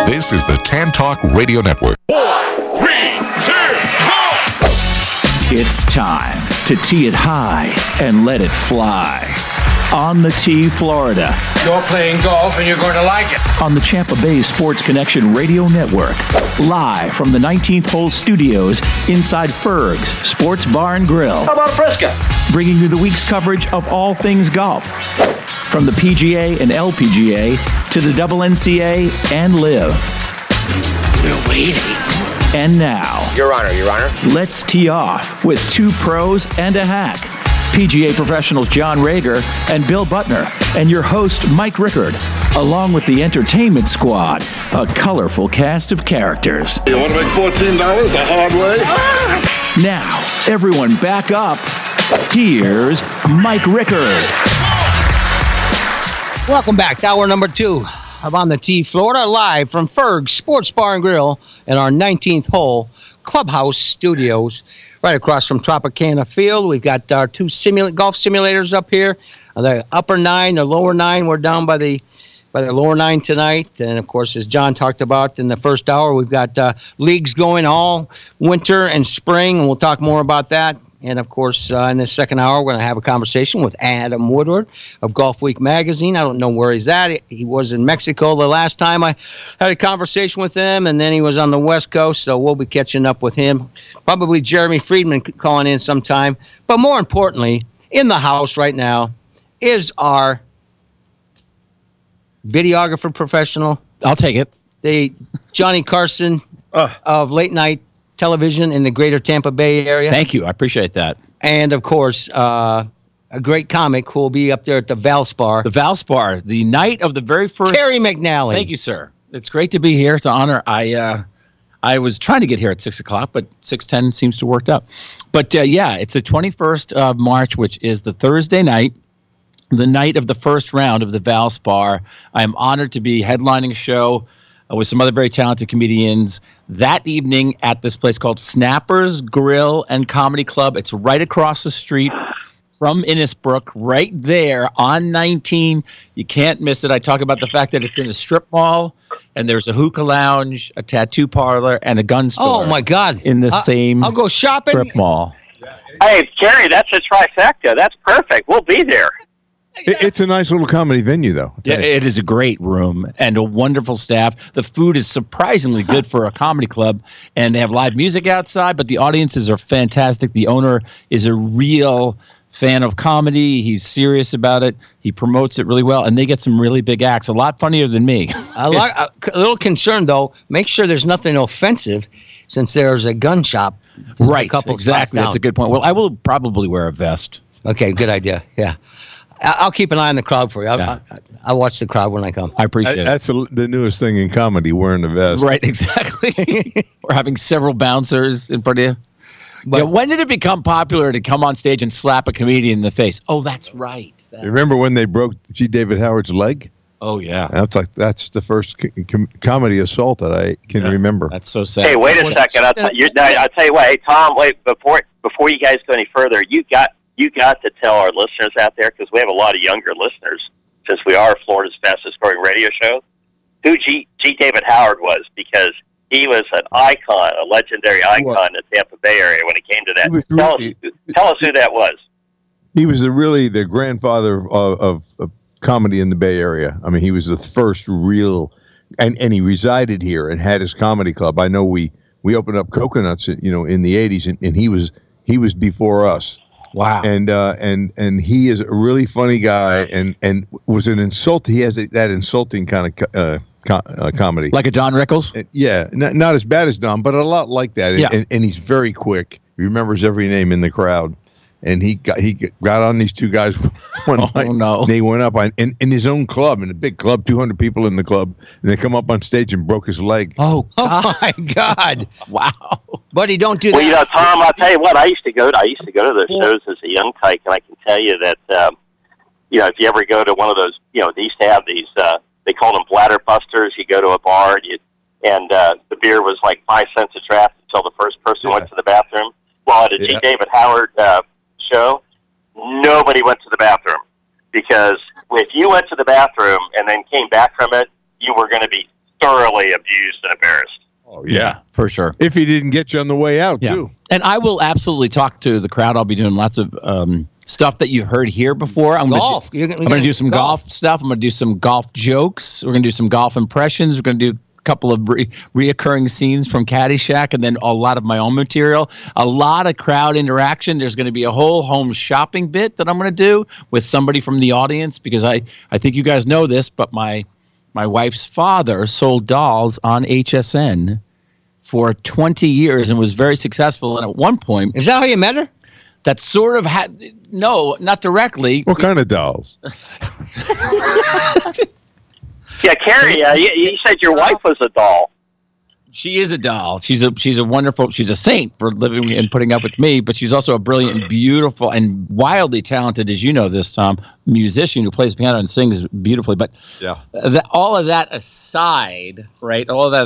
This is the Tan Talk Radio Network. 4, 3, 2, go! It's time to tee it high and let it fly. On the Tee, Florida. You're playing golf and you're going to like it. On the Tampa Bay Sports Connection Radio Network. Live from the 19th Hole Studios inside Ferg's Sports Bar and Grill. How about Frisca? Bringing you the week's coverage of all things golf. From the PGA and LPGA to the WNCA and LIV. We're waiting. And now, Your Honor. let's tee off with two pros and a hack. PGA professionals John Rager and Bill Butner, and your host Mike Rickard, along with the entertainment squad, a colorful cast of characters. You want to make $14 the hard way? Now, everyone back up. Here's Mike Rickard. Welcome back to hour number 2 of On the Tee, Florida, live from Ferg's Sports Bar and Grill in our 19th Hole Clubhouse Studios, right across from Tropicana Field. We've got our two golf simulators up here. The upper 9, the lower 9. We're down by the lower 9 tonight. And, of course, as John talked about in the first hour, we've got leagues going all winter and spring, and we'll talk more about that. And, of course, in the second hour, we're going to have a conversation with Adam Woodward of Golf Week magazine. I don't know where he's at. He was in Mexico the last time I had a conversation with him, and then he was on the West Coast, so we'll be catching up with him. Probably Jeremy Friedman calling in sometime. But more importantly, in the house right now is our videographer professional. I'll take it. The Johnny Carson of late night television in the greater Tampa Bay area. Thank you. I appreciate that. And, of course, a great comic who will be up there at the Valspar. The Valspar, the night of the very first. Terry McNally. Thank you, sir. It's great to be here. It's an honor. I was trying to get here at 6 o'clock, but 6:10 seems to work out. But, yeah, it's the 21st of March, which is the Thursday night, the night of the first round of the Valspar. I am honored to be headlining a show with some other very talented comedians that evening at this place called Snappers Grill and Comedy Club. It's right across the street from Innisbrook, right there on 19. You can't miss it. I talk about the fact that it's in a strip mall, and there's a hookah lounge, a tattoo parlor, and a gun store. Oh, my God. In the same I'll go shopping. strip mall. Hey, Terry, that's a trifecta. That's perfect. We'll be there. It's a nice little comedy venue, though. Yeah, it is a great room and a wonderful staff. The food is surprisingly good for a comedy club, and they have live music outside, but the audiences are fantastic. The owner is a real fan of comedy. He's serious about it. He promotes it really well, and they get some really big acts, a lot funnier than me. A little concerned, though. Make sure there's nothing offensive since there's a gun shop. Right, a couple exactly. That's a good point. Well, I will probably wear a vest. Okay, good idea. Yeah. I'll keep an eye on the crowd for you. I'll watch the crowd when I come. I appreciate it. That's the newest thing in comedy, wearing the vest. Right, exactly. We're having several bouncers in front of you. But when did it become popular to come on stage and slap a comedian in the face? Oh, that's right. Remember when they broke G. David Howard's leg? Oh, yeah. That's the first comedy assault that I can remember. That's so sad. Hey, wait a second. I'll tell you what. Hey, Tom, wait, before you guys go any further, you got to tell our listeners out there, because we have a lot of younger listeners, since we are Florida's fastest growing radio show, who G. David Howard was, because he was an icon, a legendary icon in the Tampa Bay area when it came to that. Tell us who that was. He was really the grandfather of comedy in the Bay Area. I mean, he was the first real, and he resided here and had his comedy club. I know we opened up Coconuts, in the 80s, and he was before us. Wow. And he is a really funny guy, and was an insult. He has that insulting kind of comedy, like a Don Rickles. Yeah, not as bad as Don, but a lot like that. And he's very quick. He remembers every name in the crowd. And he got on these two guys one night. Oh, no. They went up in his own club, in a big club, 200 people in the club, and they come up on stage and broke his leg. Oh my God! Wow. Buddy, don't do that. Well, Tom, I'll tell you what. I used to go to those shows as a young tyke, and I can tell you that, if you ever go to one of those, they used to have these. They called them bladder busters. You go to a bar, and the beer was like 5 cents a draft until the first person went to the bathroom. Well, at a G. David Howard show, nobody went to the bathroom, because if you went to the bathroom and then came back from it, you were going to be thoroughly abused and embarrassed. Oh Yeah, for sure. If he didn't get you on the way out, too. And I will absolutely talk to the crowd. I'll be doing lots of stuff that you've heard here before. I'm Golf. I'm going to do some golf stuff. I'm going to do some golf jokes. We're going to do some golf impressions. We're going to do a couple of reoccurring scenes from Caddyshack, and then a lot of my own material. A lot of crowd interaction. There's going to be a whole home shopping bit that I'm going to do with somebody from the audience, because I think you guys know this, but my wife's father sold dolls on HSN for 20 years and was very successful. And at one point, Is that how you met her? that sort of had, no, not directly. What kind of dolls? Yeah, Carrie, you said your wife was a doll. She is a doll. She's a wonderful, she's a saint for living and putting up with me, but she's also a brilliant, beautiful, and wildly talented, as you know this, Tom, musician who plays piano and sings beautifully. But all of that aside, right,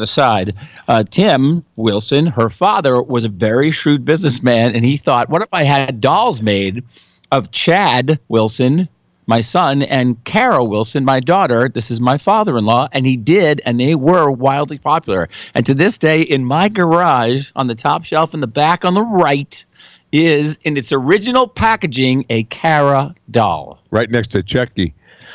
Tim Wilson, her father, was a very shrewd businessman, and he thought, what if I had dolls made of Chad Wilson, my son, and Kara Wilson, my daughter? This is my father-in-law. And he did, and they were wildly popular. And to this day, in my garage, on the top shelf in the back on the right, is, in its original packaging, a Kara doll. Right next to Chucky.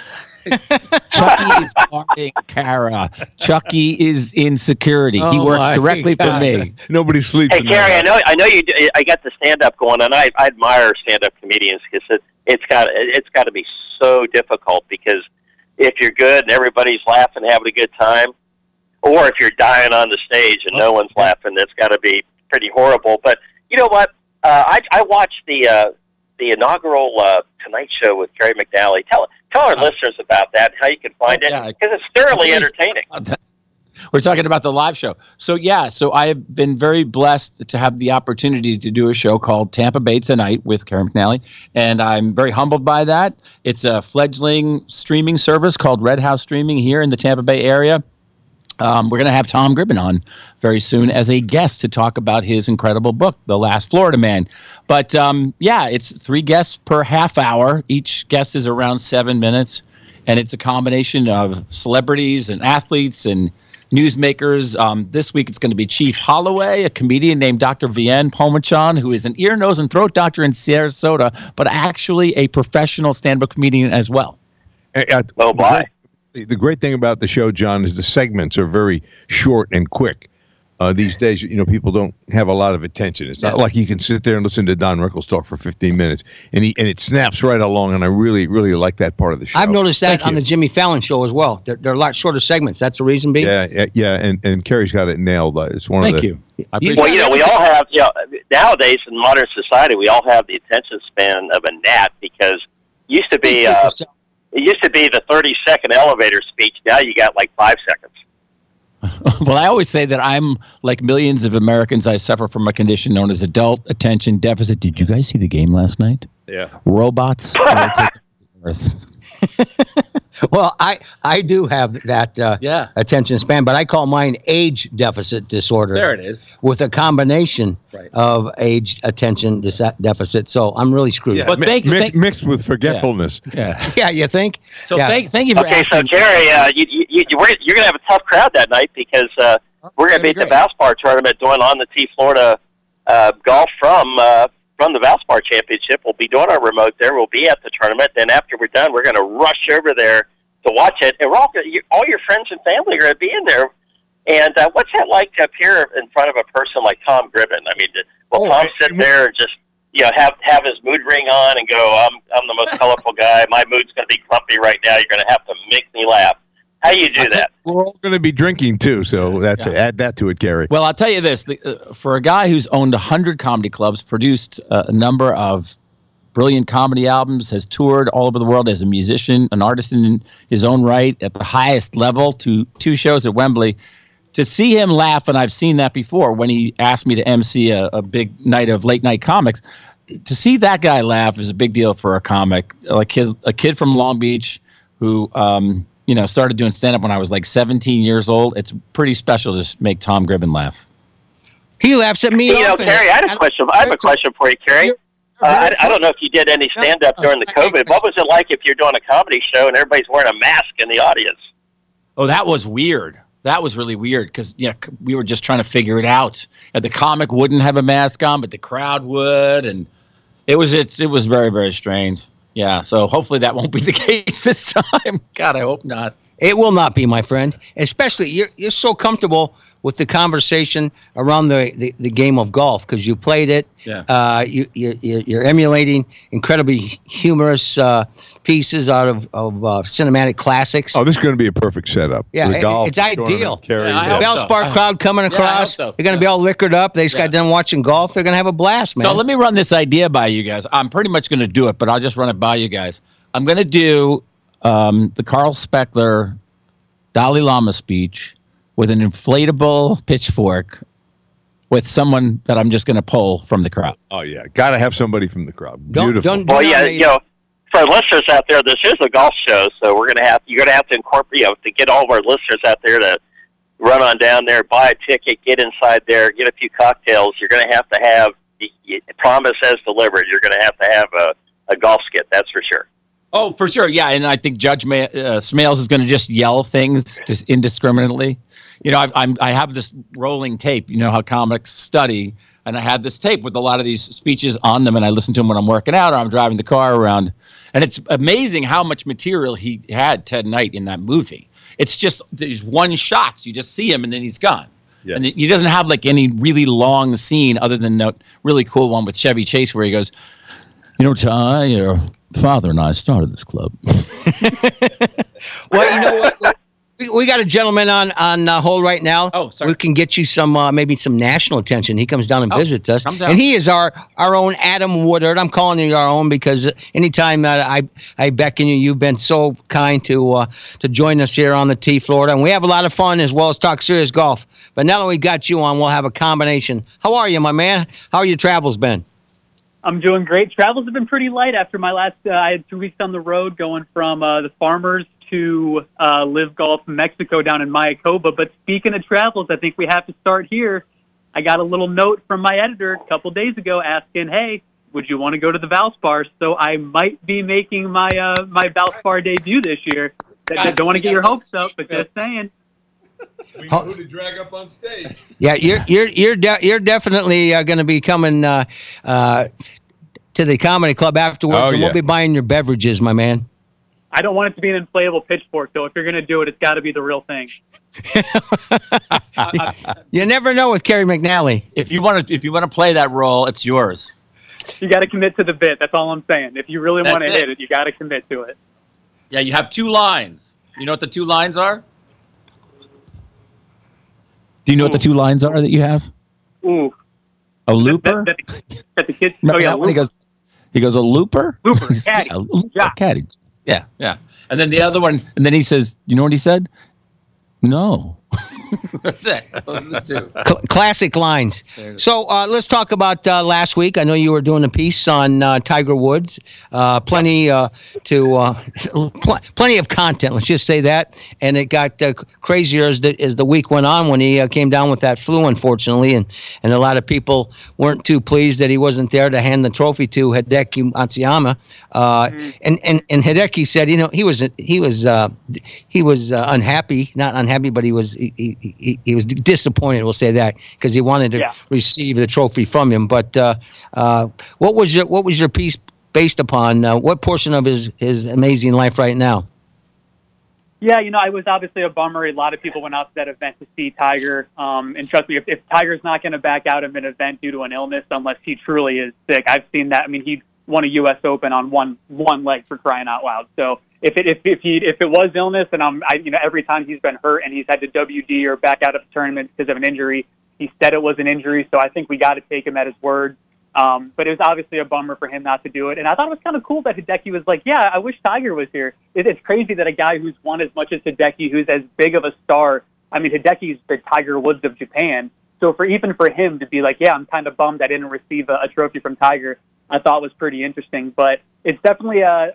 Chucky is guarding Kara. Chucky is in security. He works directly for me. Nobody sleeps. Hey, Carrie, I know you. I got the stand-up going, and I admire stand-up comedians because it's got to be so difficult, because if you're good and everybody's laughing, having a good time, or if you're dying on the stage and no one's laughing, that's got to be pretty horrible. But you know what? I watched the inaugural Tonight Show with Kerry McNally. Tell our listeners about that, how you can find it, because it's thoroughly entertaining. We're talking about the live show. So I have been very blessed to have the opportunity to do a show called Tampa Bay Tonight with Kerry McNally, and I'm very humbled by that. It's a fledgling streaming service called Red House Streaming here in the Tampa Bay area. We're going to have Tom Gribben on very soon as a guest to talk about his incredible book, The Last Florida Man. But it's 3 guests per half hour. Each guest is around 7 minutes, and it's a combination of celebrities and athletes and newsmakers. This week it's going to be Chief Holloway, a comedian named Dr. Vienne Pomachan, who is an ear, nose, and throat doctor in Sarasota, but actually a professional stand-up comedian as well. Oh, bye. The great thing about the show, John, is the segments are very short and quick. These days, people don't have a lot of attention. It's not like you can sit there and listen to Don Rickles talk for 15 minutes, and it snaps right along. And I really, really like that part of the show. I've noticed that on the Jimmy Fallon show as well. They're a lot shorter segments. That's the reason being. Yeah. And Kerry's got it nailed. It's one of the. Thank you. Well, we all have. Nowadays in modern society, we all have the attention span of a gnat, because it used to be the 30-second elevator speech. Now you got like 5 seconds. Well, I always say that I'm like millions of Americans. I suffer from a condition known as adult attention deficit. Did you guys see the game last night? Yeah. Robots. Earth. Well, I do have that attention span, but I call mine age deficit disorder. There it is. With a combination of age attention deficit. So I'm really screwed. Yeah, But mixed with forgetfulness. Yeah, you think? So thank you for asking. So Kerry, you're going to have a tough crowd that night, because we're going to be at the Valspar tournament doing On the Tee Florida golf from the Valspar Championship. We'll be doing our remote there. We'll be at the tournament. Then after we're done, we're going to rush over there to watch it. And all your friends and family are going to be in there. And what's that like to appear in front of a person like Tom Gribben? I mean, will Tom sit there and just have his mood ring on and go, I'm the most colorful guy. My mood's going to be grumpy right now. You're going to have to make me laugh. How do you do that? We're all going to be drinking too, so that's add that to it, Gary. Well, I'll tell you this: for a guy who's owned 100 comedy clubs, produced a number of brilliant comedy albums, has toured all over the world as a musician, an artist in his own right, at the highest level, to 2 shows at Wembley. To see him laugh, and I've seen that before when he asked me to MC a big night of late night comics. To see that guy laugh is a big deal for a comic, like a kid from Long Beach who. Started doing stand-up when I was like 17 years old. It's pretty special to just make Tom Gribben laugh. He laughs at me. Kerry, I have a question for you, Kerry. I don't know if you did any stand-up during the COVID. What was it like if you're doing a comedy show and everybody's wearing a mask in the audience? Oh, that was weird. That was really weird because we were just trying to figure it out. And the comic wouldn't have a mask on, but the crowd would, and it was very, very strange. Yeah, so hopefully that won't be the case this time. God, I hope not. It will not be, my friend. Especially you're so comfortable with the conversation around the game of golf because you played it. Yeah. You're emulating incredibly humorous pieces out of cinematic classics. Oh, this is going to be a perfect setup. Yeah, the golf it's ideal. carries Yeah, I The hope that. Valspar so. crowd coming across. so. They're going to be all liquored up. They just got done watching golf. They're going to have a blast, man. So let me run this idea by you guys. I'm pretty much going to do it, but I'll just run it by you guys. I'm going to do the Carl Speckler Dalai Lama speech with an inflatable pitchfork with someone that I'm just going to pull from the crowd. Oh yeah, got to have somebody from the crowd. Don't- Beautiful. don't- Well, yeah, for listeners out there, this is a golf show, so you're gonna have to incorporate, to get all of our listeners out there to run on down there, buy a ticket, get inside there, get a few cocktails. You're gonna have to have promise as delivered. You're gonna have to have a golf skit, that's for sure. Oh, for sure. Yeah, and I think Judge Smales is going to just yell things just indiscriminately. I have this rolling tape. You know how comics study, and I have this tape with a lot of these speeches on them, and I listen to them when I'm working out or I'm driving the car around. And it's amazing how much material he had, Ted Knight, in that movie. It's just these one shots. You just see him, and then he's gone. Yeah. And he doesn't have like any really long scene other than that really cool one with Chevy Chase where he goes, Ty, your father and I started this club. Well, you know what? We got a gentleman on hold right now. Oh, sorry. We can get you some maybe some national attention. He comes down and visits us, come down. and he is our own Adam Woodard. I'm calling you our own because anytime that I beckon you, you've been so kind to join us here on the T Florida, and we have a lot of fun as well as talk serious golf. But now that we got you on, we'll have a combination. How are you, my man? How are your travels been? I'm doing great. Travels have been pretty light after my last. I had 2 weeks on the road going from the Farmers to Live Golf Mexico down in Mayakoba. But speaking of travels, I think we have to start here. I got a little note from my editor a couple days ago asking, "Hey, would you want to go to the Valspar?" So I might be making my my Valspar debut this year. Don't want to get your hopes up, but just saying. We know who to drag up on stage. Yeah, you're definitely going to be coming to the comedy club afterwards, Oh, and yeah. we'll be buying your beverages, my man. I don't want it to be an inflatable pitchfork, though. If you're going to do it, it's got to be the real thing. You never know with Kerry McNally. If you want to play that role, it's yours. You got to commit to the bit. That's all I'm saying. If you really want to That's it. hit it, you got to commit to it. Yeah, you have 2 lines. You know what the 2 lines are? Do you know what the 2 lines are that you have? Ooh. A looper? That the kids. Remember Oh yeah, that one? looper. He goes a looper? Looper, caddy. Yeah, a looper, Yeah. caddy. Yeah. And then the other one, and then he says, you know what he said? No. That's it. Those are the 2. Classic lines. So let's talk about last week. I know you were doing a piece on Tiger Woods. Plenty of content. Let's just say that. And it got crazier as the week went on when he came down with that flu, unfortunately, and a lot of people weren't too pleased that he wasn't there to hand the trophy to Hideki Matsuyama. And Hideki said, he was unhappy, not unhappy, but he was disappointed. We'll say that because he wanted to receive the trophy from him. But what was your piece based upon? What portion of his amazing life right now? Yeah, it was obviously a bummer. A lot of people went out to that event to see Tiger. And trust me, if Tiger's not going to back out of an event due to an illness unless he truly is sick, I've seen that. I mean, he won a U.S. Open on one leg, for crying out loud. So if it was illness, and every time he's been hurt and he's had to WD or back out of the tournament because of an injury, he said it was an injury. So I think we got to take him at his word. But it was obviously a bummer for him not to do it. And I thought it was kind of cool that Hideki was like, yeah, I wish Tiger was here. It's crazy that a guy who's won as much as Hideki, who's as big of a star, I mean, Hideki's the Tiger Woods of Japan. So for him to be like, yeah, I'm kind of bummed I didn't receive a trophy from Tiger, I thought was pretty interesting. But it's definitely a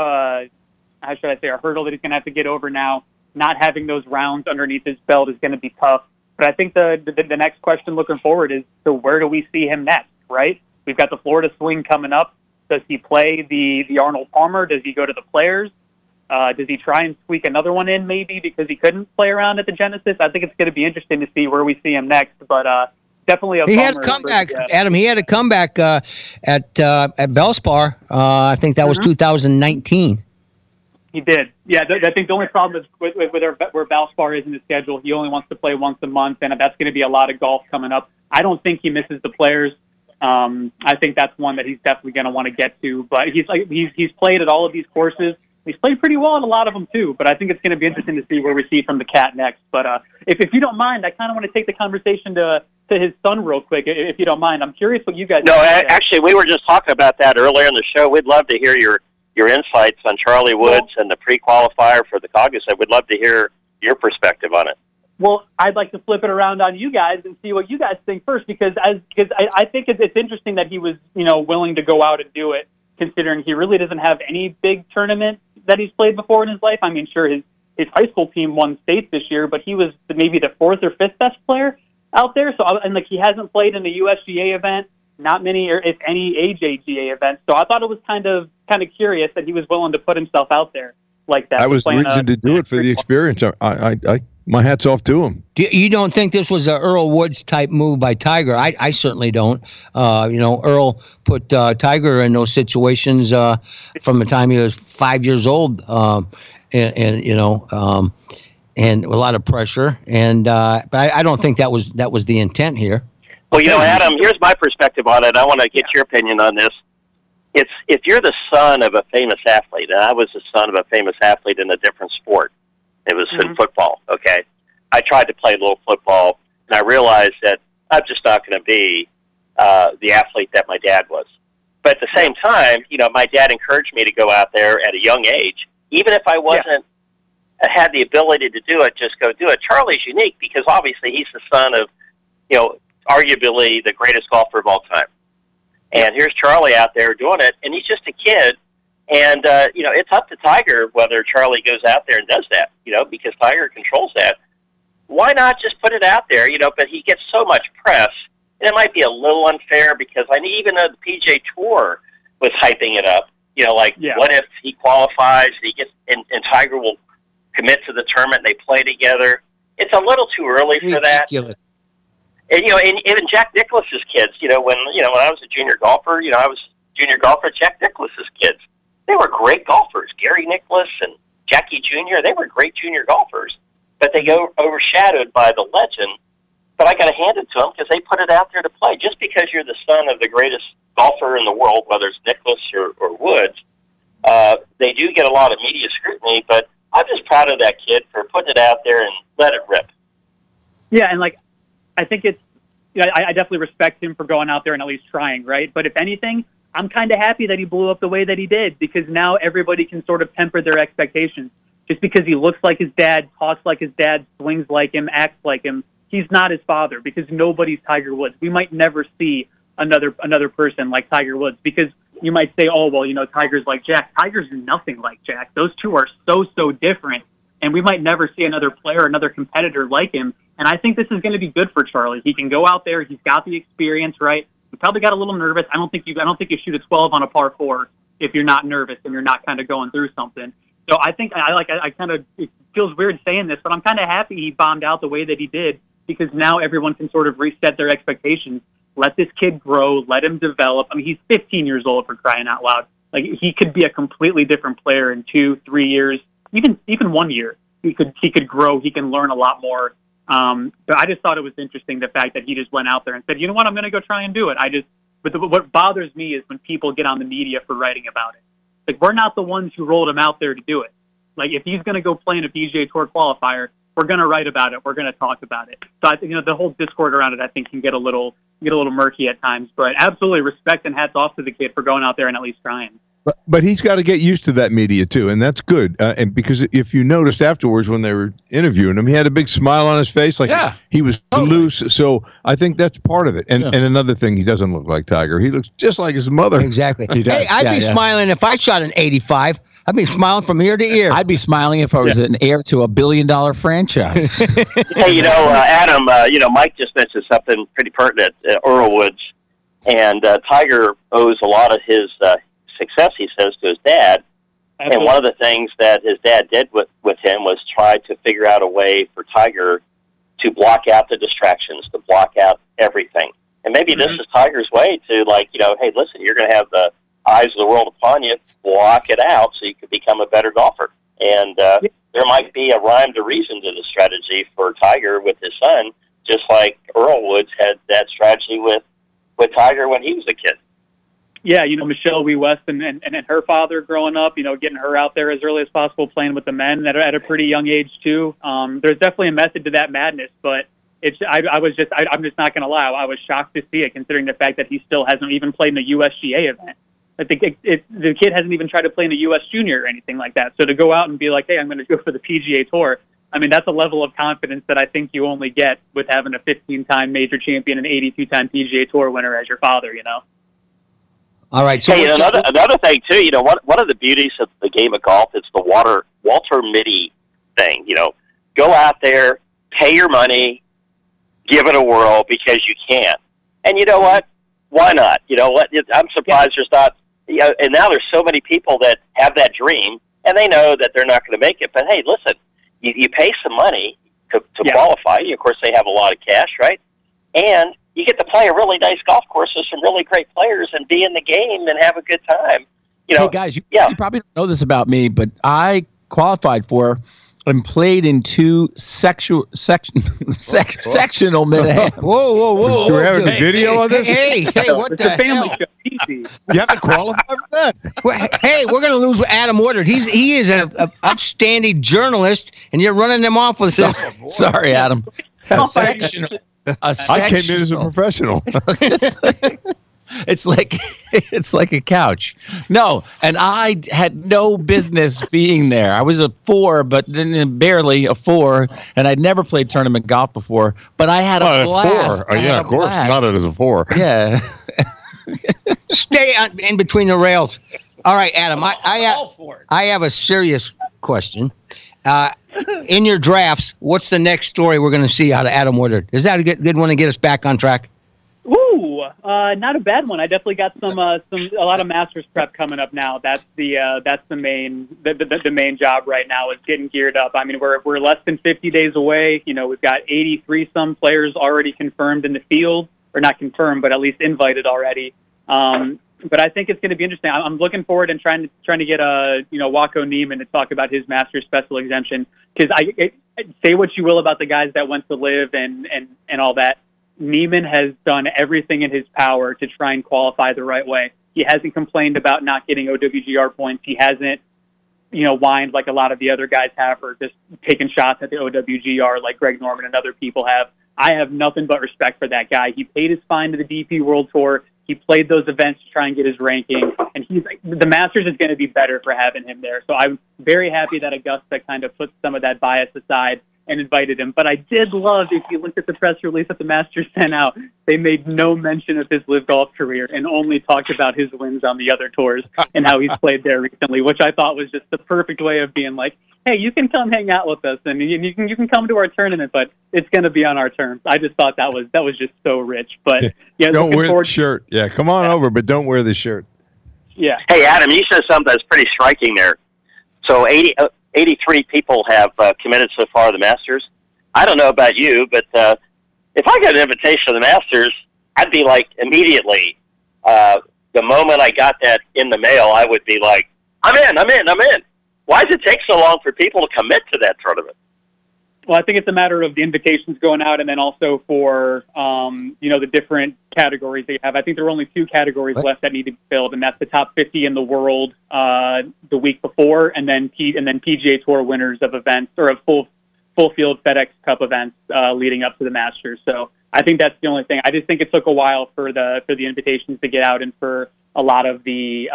hurdle that he's going to have to get over now. Not having those rounds underneath his belt is going to be tough. But I think the next question looking forward is, so where do we see him next, right? We've got the Florida Swing coming up. Does he play the Arnold Palmer? Does he go to the Players? Does he try and squeak another one in maybe because he couldn't play around at the Genesis? I think it's going to be interesting to see where we see him next. But definitely he had a comeback, Adam. He had a comeback at Bellspar. I think that was 2019. He did. Yeah, I think the only problem is with where Valspar is in the schedule. He only wants to play once a month, and that's going to be a lot of golf coming up. I don't think he misses the Players. I think that's one that he's definitely going to want to get to. But he's played at all of these courses. He's played pretty well at a lot of them too. But I think it's going to be interesting to see where we see from the Cat next. But if you don't mind, I kind of want to take the conversation to his son real quick, if you don't mind. I'm curious what you guys. No, actually, we were just talking about that earlier in the show. We'd love to hear your insights on Charlie Woods and the pre-qualifier for the Cognizant. We'd love to hear your perspective on it. Well, I'd like to flip it around on you guys and see what you guys think first, because I think it's interesting that he was, willing to go out and do it, considering he really doesn't have any big tournament that he's played before in his life. I mean, sure, his high school team won states this year, but he was maybe the fourth or fifth best player out there. So, and he hasn't played in the USGA event, not many, or if any, AJGA events. So I thought it was kind of curious that he was willing to put himself out there like that. That was the reason to do it, for the experience. I my hat's off to him. You don't think this was a Earl Woods type move by Tiger? I certainly don't. Earl put Tiger in those situations from the time he was 5 years old, and a lot of pressure. And but I don't think that was the intent here. Well, Adam, here's my perspective on it. I want to get your opinion on this. If you're the son of a famous athlete, and I was the son of a famous athlete in a different sport, it was in football, okay? I tried to play a little football, and I realized that I'm just not going to be the athlete that my dad was. But at the same time, my dad encouraged me to go out there at a young age. Even if I wasn't had the ability to do it, just go do it. Charlie's unique because obviously he's the son of, arguably the greatest golfer of all time. And here's Charlie out there doing it, and he's just a kid. And, it's up to Tiger whether Charlie goes out there and does that, because Tiger controls that. Why not just put it out there, but he gets so much press, and it might be a little unfair because even though the PGA Tour was hyping it up, what if he qualifies, he gets, and Tiger will commit to the tournament, and they play together. It's a little too early for that. And, and even Jack Nicklaus's kids, when I was a junior golfer, I was junior golfer, Jack Nicklaus's kids. They were great golfers. Gary Nicklaus and Jackie Jr., they were great junior golfers, but they go overshadowed by the legend. But I got to hand it to them because they put it out there to play. Just because you're the son of the greatest golfer in the world, whether it's Nicklaus or Woods, they do get a lot of media scrutiny, but I'm just proud of that kid for putting it out there and let it rip. Yeah, and I think it's, I definitely respect him for going out there and at least trying, right? But if anything, I'm kind of happy that he blew up the way that he did, because now everybody can sort of temper their expectations. Just because he looks like his dad, talks like his dad, swings like him, acts like him, he's not his father, because nobody's Tiger Woods. We might never see another person like Tiger Woods, because you might say, oh, well, Tiger's like Jack. Tiger's nothing like Jack. Those two are so different, and we might never see another player, another competitor like him. And I think this is going to be good for Charlie. He can go out there. He's got the experience, right? He probably got a little nervous. I don't think you shoot a 12 on a par 4 if you're not nervous and you're not kind of going through something. So I think it feels weird saying this, but I'm kind of happy he bombed out the way that he did, because now everyone can sort of reset their expectations. Let this kid grow. Let him develop. I mean, he's 15 years old, for crying out loud. He could be a completely different player in 2-3 years, even 1 year. He could grow. He can learn a lot more. But I just thought it was interesting, the fact that he just went out there and said, you know what, I'm going to go try and do it. But what bothers me is when people get on the media for writing about it. We're not the ones who rolled him out there to do it. If he's going to go play in a PGA Tour qualifier, we're going to write about it. We're going to talk about it. So I think, the whole discord around it, I think, can get a little murky at times. But absolutely respect and hats off to the kid for going out there and at least trying. But he's got to get used to that media too, and that's good. And because if you noticed afterwards when they were interviewing him, he had a big smile on his face, he was loose. So I think that's part of it. And another thing, he doesn't look like Tiger. He looks just like his mother. Exactly. Hey, I'd be smiling if I shot an 85. I'd be smiling from ear to ear. I'd be smiling if I was an heir to $1 billion franchise. Hey, Adam, Mike just mentioned something pretty pertinent. Earl Woods, and Tiger owes a lot of his success, he says, to his dad. And one of the things that his dad did with him was try to figure out a way for Tiger to block out the distractions, to block out everything. And maybe this is Tiger's way to, like, hey, listen, you're going to have the eyes of the world upon you, block it out so you can become a better golfer. And there might be a rhyme to reason to the strategy for Tiger with his son, just like Earl Woods had that strategy with Tiger when he was a kid. Yeah, Michelle Wee West and her father growing up, getting her out there as early as possible, playing with the men at a pretty young age too. There's definitely a method to that madness, but I'm just not going to lie. I was shocked to see it, considering the fact that he still hasn't even played in a USGA event. I think the kid hasn't even tried to play in a US Junior or anything like that. So to go out and be like, hey, I'm going to go for the PGA Tour, I mean, that's a level of confidence that I think you only get with having a 15-time major champion and 82-time PGA Tour winner as your father, All right. So hey, another thing too, one of the beauties of the game of golf is the Walter Mitty thing. Go out there, pay your money, give it a whirl because you can. And you know what? Why not? I'm surprised there's not. And now there's so many people that have that dream, and they know that they're not going to make it. But hey, listen, you pay some money to qualify. Of course, they have a lot of cash, right? And you get to play a really nice golf course with some really great players and be in the game and have a good time. Hey guys, you probably don't know this about me, but I qualified for and played in 2 sectional mid-am. Whoa! You're having a video of this? Hey, what the hell? You have to qualify for that. Hey, we're going to lose Adam Woodard. He is an upstanding journalist, and you're running him off with this. Sorry, Adam. I came in as a professional. It's like a couch. No, and I had no business being there. I was a 4, but then barely a 4, and I'd never played tournament golf before. But I had a blast. 4. Yeah, of course, not as a 4. Yeah. Stay in between the rails. All right, Adam. I have a serious question. In your drafts, what's the next story we're going to see out of Adam Woodard? Is that a good one to get us back on track? Ooh, not a bad one. I definitely got a lot of Masters prep coming up now. That's the main job right now is getting geared up. I mean, we're less than 50 days away. We've got 83 some players already confirmed in the field, or not confirmed, but at least invited already. But I think it's going to be interesting. I'm looking forward and trying to get Waco Neiman to talk about his Masters special exemption, because I say what you will about the guys that went to live and all that. Neiman has done everything in his power to try and qualify the right way. He hasn't complained about not getting OWGR points. He hasn't, whined like a lot of the other guys have, or just taking shots at the OWGR like Greg Norman and other people have. I have nothing but respect for that guy. He paid his fine to the DP World Tour. He played those events to try and get his ranking, and the Masters is going to be better for having him there. So I'm very happy that Augusta kind of put some of that bias aside and invited him. But I did love, if you looked at the press release that the Masters sent out, they made no mention of his live golf career and only talked about his wins on the other tours and how he's played there recently, which I thought was just the perfect way of being like, hey, you can come hang out with us and you can come to our tournament, but it's going to be on our terms. I just thought that was just so rich. But yeah, don't wear the shirt. Yeah, come on over, but don't wear the shirt. Yeah. Hey, Adam, you said something that's pretty striking there. So 83 people have committed so far to the Masters. I don't know about you, but if I got an invitation to the Masters, I'd be like immediately, the moment I got that in the mail, I would be like, I'm in. Why does it take so long for people to commit to that tournament? Well, I think it's a matter of the invitations going out, and then also for the different categories they have. I think there are only 2 categories left that need to be filled, and that's the top 50 in the world the week before, and then PGA Tour winners of events, or of full field FedEx Cup events leading up to the Masters. So I think that's the only thing. I just think it took a while for the invitations to get out, and for a lot of the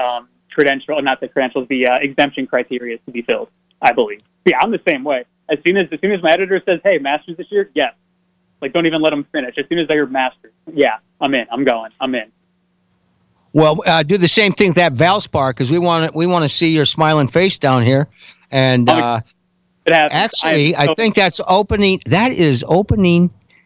exemption criteria to be filled, I believe. Yeah, I'm the same way. As soon as my editor says, hey, Masters this year, yes. Like, don't even let them finish. As soon as I hear Masters, yeah, I'm in. I'm going. I'm in. Well, do the same thing with that Valspar, because we want to see your smiling face down here. And actually, I think that's opening. That is opening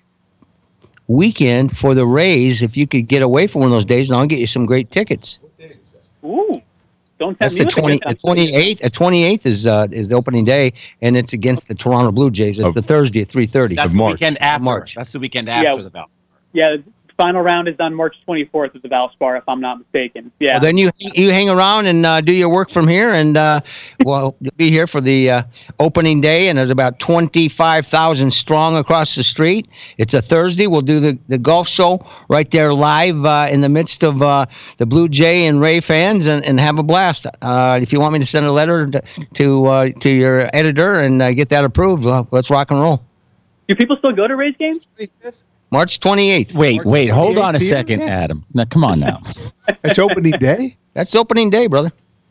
weekend for the Rays. If you could get away for one of those days, and I'll get you some great tickets. Ooh. Don't That's tempt the me with a good time. 28th. The 28th is the opening day, and it's against the Toronto Blue Jays. It's the Thursday at 3:30. That's Of the March. weekend after. March. That's the weekend after Yeah. the Valspar. Yeah, the final round is on March 24th at the Valspar, if I'm not mistaken. Yeah. Well, then you hang around and do your work from here, and well, you'll be here for the opening day, and there's about 25,000 strong across the street. It's a Thursday. We'll do the golf show right there live in the midst of the Blue Jay and Ray fans, and have a blast. If you want me to send a letter to your editor and get that approved, well, let's rock and roll. Do people still go to Rays games? March 28th. Wait, hold on a 28th, second, Adam. Now, come on now. That's opening day? That's opening day, brother.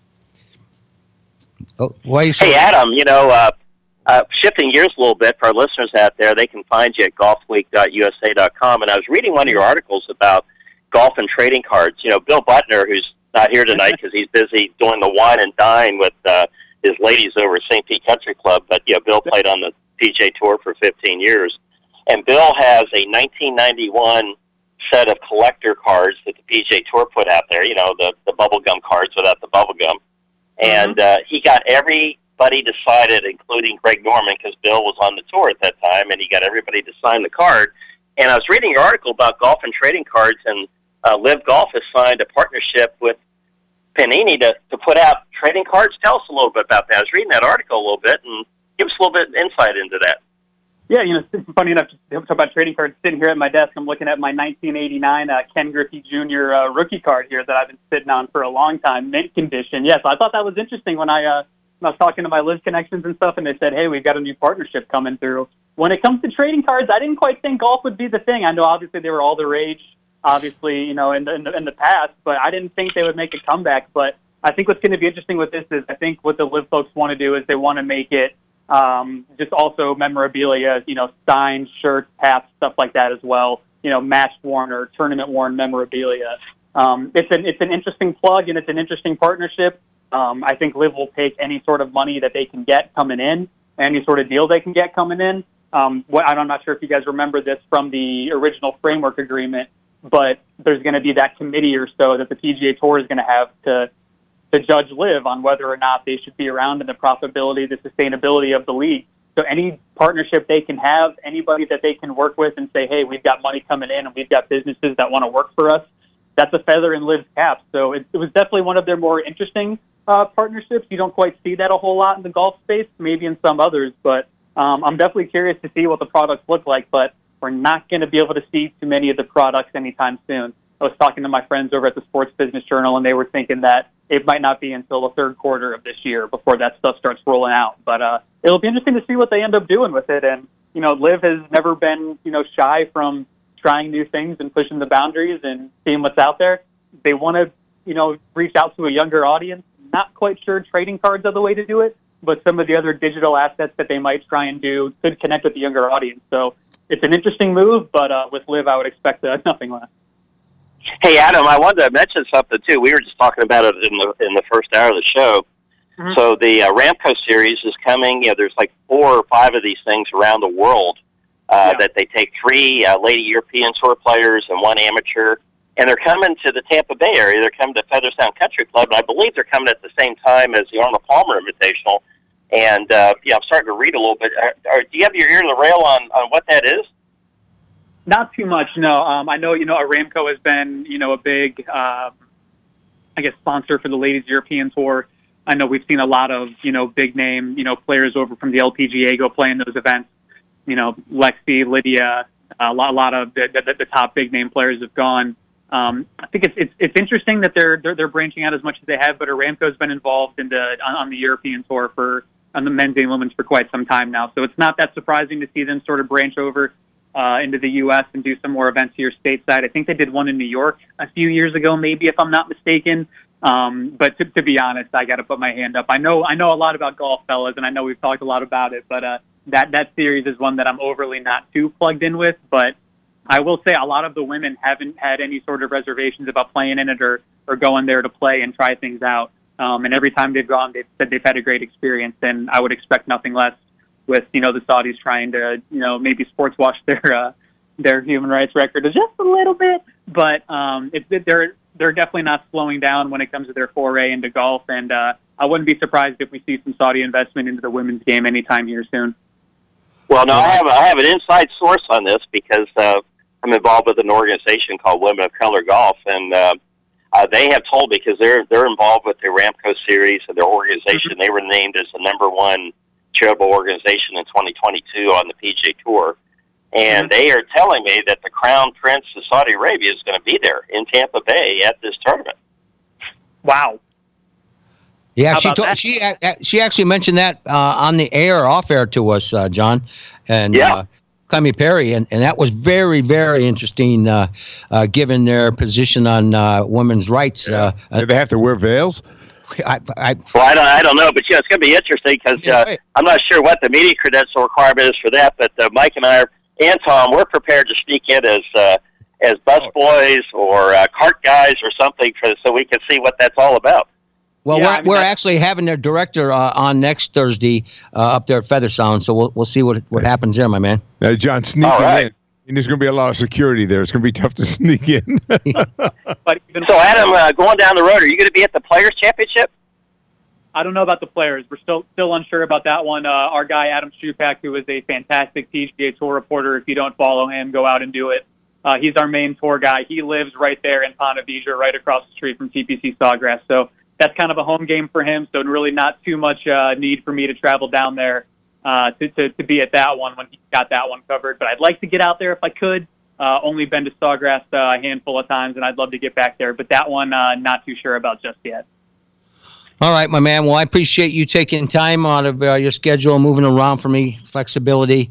Oh, why are you saying? Hey, Adam, shifting gears a little bit for our listeners out there, they can find you at golfweek.usa.com. And I was reading one of your articles about golf and trading cards. You know, Bill Butner, who's not here tonight because he's busy doing the wine and dine with his ladies over at St. Pete Country Club. But, Bill played on the PGA Tour for 15 years. And Bill has a 1991 set of collector cards that the PGA Tour put out there, the bubblegum cards without the bubblegum. And he got everybody decided, including Greg Norman, because Bill was on the tour at that time, and he got everybody to sign the card. And I was reading your article about golf and trading cards, and Live Golf has signed a partnership with Panini to put out trading cards. Tell us a little bit about that. I was reading that article a little bit, and give us a little bit of insight into that. Yeah, it's funny enough to talk about trading cards. Sitting here at my desk, I'm looking at my 1989 Ken Griffey Jr. Rookie card here that I've been sitting on for a long time, mint condition. Yeah, so I thought that was interesting when I was talking to my Live connections and stuff, and they said, hey, we've got a new partnership coming through. When it comes to trading cards, I didn't quite think golf would be the thing. I know obviously they were all the rage, obviously, in the past, but I didn't think they would make a comeback. But I think what's going to be interesting with this is I think what the Live folks want to do is they want to make it just also memorabilia, signed shirts, hats, stuff like that as well. Match worn or tournament worn memorabilia. It's an interesting plug and it's an interesting partnership. I think Live will take any sort of money that they can get coming in, any sort of deal they can get coming in. I'm not sure if you guys remember this from the original framework agreement, but there's going to be that committee or so that the PGA Tour is going to have to judge Live on whether or not they should be around and the profitability, the sustainability of the league. So any partnership they can have, anybody that they can work with and say, hey, we've got money coming in and we've got businesses that want to work for us, that's a feather in Liv's cap. So it was definitely one of their more interesting partnerships. You don't quite see that a whole lot in the golf space, maybe in some others, but I'm definitely curious to see what the products look like, but we're not going to be able to see too many of the products anytime soon. I was talking to my friends over at the Sports Business Journal, and they were thinking that it might not be until the third quarter of this year before that stuff starts rolling out. But it'll be interesting to see what they end up doing with it. And, Liv has never been, shy from trying new things and pushing the boundaries and seeing what's out there. They want to, reach out to a younger audience. Not quite sure trading cards are the way to do it, but some of the other digital assets that they might try and do could connect with the younger audience. So it's an interesting move, but with Liv, I would expect nothing less. Hey, Adam, I wanted to mention something, too. We were just talking about it in the first hour of the show. Mm-hmm. So the Ramco series is coming. There's like 4 or 5 of these things around the world that they take 3 lady European Tour players and 1 amateur, and they're coming to the Tampa Bay area. They're coming to Featherstone Country Club, and I believe they're coming at the same time as the Arnold Palmer Invitational. And, I'm starting to read a little bit. Do you have your ear to the rail on what that is? Not too much, no. I know, Aramco has been, a big, sponsor for the Ladies European Tour. I know we've seen a lot of, big name, players over from the LPGA go play in those events. Lexi, Lydia, a lot of the top big name players have gone. I think it's interesting that they're branching out as much as they have, but Aramco's been involved on the European Tour on the men's and women's for quite some time now. So it's not that surprising to see them sort of branch over into the U.S. and do some more events here stateside. I think they did one in New York a few years ago, maybe, if I'm not mistaken. But to be honest, I got to put my hand up. I know a lot about golf, fellas, and I know we've talked a lot about it, but that series is one that I'm overly not too plugged in with. But I will say a lot of the women haven't had any sort of reservations about playing in it or going there to play and try things out. And every time they've gone, they've said they've had a great experience, and I would expect nothing less with, the Saudis trying to, maybe sports wash their human rights record just a little bit. But they're they're definitely not slowing down when it comes to their foray into golf, and I wouldn't be surprised if we see some Saudi investment into the women's game anytime here soon. Well, no, I have an inside source on this because I'm involved with an organization called Women of Color Golf, and they have told me, because they're involved with the Aramco Series and their organization. They were named as the #1 charitable organization in 2022 on the PGA Tour. And they are telling me that the Crown Prince of Saudi Arabia is going to be there in Tampa Bay at this tournament. Wow. Yeah, she actually mentioned that on the air or off air to us, John, and Clemmy Perry, and that was very, very interesting, given their position on women's rights. Do they have to wear veils? I don't know, but it's going to be interesting because I'm not sure what the media credential requirement is for that. But Mike and I and Tom, we're prepared to sneak in as busboys or cart guys or something, so we can see what that's all about. Well, we're actually having their director on next Thursday up there at Feather Sound, so we'll see what happens there, my man. Now, John, sneaking in. And there's going to be a lot of security there. It's going to be tough to sneak in. So, Adam, going down the road, are you going to be at the Players' Championship? I don't know about the Players. We're still unsure about that one. Our guy, Adam Schupak, who is a fantastic PGA Tour reporter, if you don't follow him, go out and do it. He's our main tour guy. He lives right there in Ponte Vedra, right across the street from TPC Sawgrass. So that's kind of a home game for him, so really not too much need for me to travel down there to be at that one when he's got that one covered. But I'd like to get out there if I could. Only been to Sawgrass a handful of times, and I'd love to get back there. But that one, not too sure about just yet. All right, my man. Well, I appreciate you taking time out of your schedule, moving around for me, flexibility.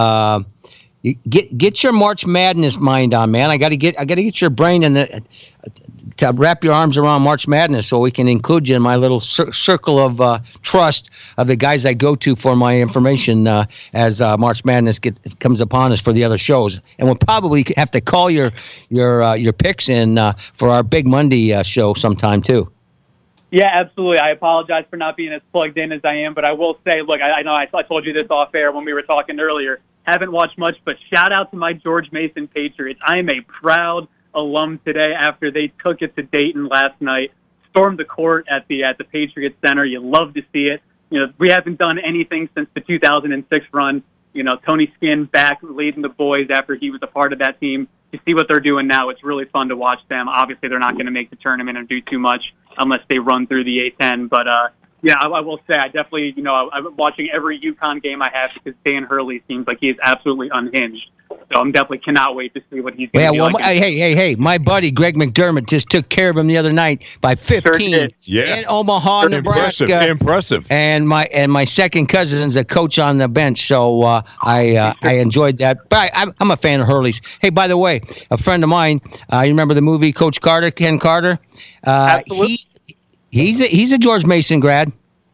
You get your March Madness mind on, man. I got to get your brain in to wrap your arms around March Madness, so we can include you in my little circle of trust of the guys I go to for my information as March Madness comes upon us for the other shows. And we'll probably have to call your picks in for our Big Monday show sometime too. Yeah, absolutely. I apologize for not being as plugged in as I am, but I will say, look, I know I told you this off air when we were talking earlier. Haven't watched much, but shout out to my George Mason Patriots. I am a proud alum today after they took it to Dayton last night, stormed the court at the Patriots Center. You love to see it. You know, we haven't done anything since the 2006 run. You know, Tony Skinn back leading the boys after he was a part of that team. To see what they're doing now, it's really fun to watch them. Obviously, they're not going to make the tournament and do too much unless they run through the A-10. But, yeah, I will say I definitely, I'm watching every UConn game I have because Dan Hurley seems like he is absolutely unhinged. So I'm definitely cannot wait to see what he's going to do. Hey, my buddy Greg McDermott just took care of him the other night by 15 in Omaha, Nebraska. Impressive. And my second cousin's a coach on the bench, so I enjoyed that. But I'm a fan of Hurley's. Hey, by the way, a friend of mine, you remember the movie Coach Carter, Ken Carter? Absolutely. He's a George Mason grad.